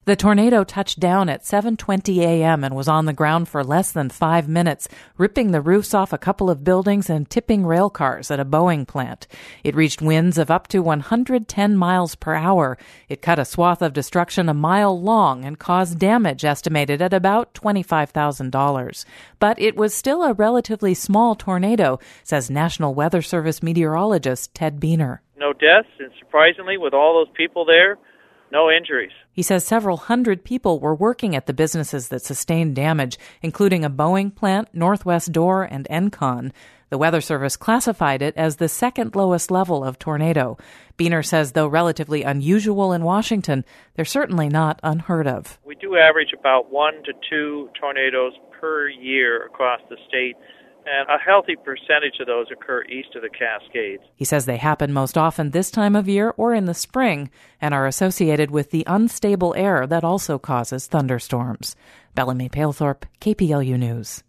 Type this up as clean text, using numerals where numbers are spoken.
The tornado touched down at 7:20 a.m. and was on the ground for less than 5 minutes, ripping the roofs off a couple of buildings and tipping rail cars at a Boeing plant. It reached winds of up to 110 miles per hour. It cut a swath of destruction a mile long and caused damage estimated at about $25,000. But it was still a relatively small tornado, says National Weather Service meteorologist Ted Beener. No deaths, and surprisingly, with all those people there, no injuries. He says several hundred people were working at the businesses that sustained damage, including a Boeing plant, Northwest Door, and Encon. The Weather Service classified it as the second lowest level of tornado. Beener says, though relatively unusual in Washington, they're certainly not unheard of. We do average about 1 to 2 tornadoes per year across the state, and a healthy percentage of those occur east of the Cascades. He says they happen most often this time of year or in the spring and are associated with the unstable air that also causes thunderstorms. Bellamy Palethorpe, KPLU News.